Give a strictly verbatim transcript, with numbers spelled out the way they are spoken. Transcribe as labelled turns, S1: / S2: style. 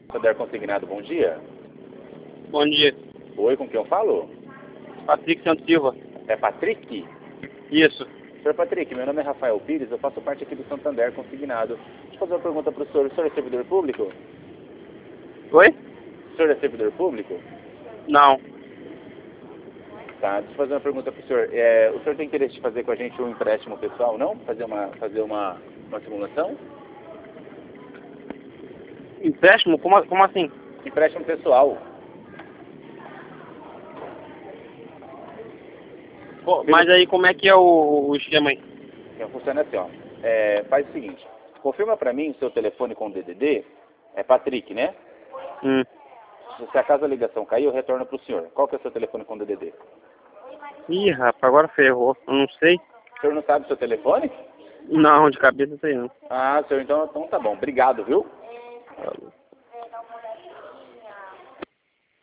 S1: Santander Consignado, bom dia.
S2: Bom dia.
S1: Oi, com quem eu falo?
S2: Patrick Santos Silva.
S1: É Patrick?
S2: Isso.
S1: Senhor Patrick, meu nome é Rafael Pires, eu faço parte aqui do Santander Consignado. Deixa eu fazer uma pergunta para o senhor. O senhor é servidor público?
S2: Oi?
S1: O senhor é servidor público?
S2: Não.
S1: Tá, deixa eu fazer uma pergunta para o senhor. É, o senhor tem interesse de fazer com a gente um empréstimo pessoal, não? Fazer uma, fazer uma, uma simulação?
S2: Empréstimo? Como, como assim?
S1: Empréstimo pessoal.
S2: Pô, mas aí como é que é o, o esquema aí?
S1: Então, funciona assim, ó. É, faz o seguinte, confirma para mim o seu telefone com o D D D, é Patrick, né?
S2: Hum.
S1: Se acaso a ligação cair, eu retorno para o senhor. Qual que é o seu telefone com o D D D?
S2: Ih, rapaz, agora ferrou. Eu não sei.
S1: O senhor não sabe o seu telefone?
S2: Não, de cabeça não sei não.
S1: Ah, senhor, então, então tá bom. Obrigado, viu?
S2: Falou.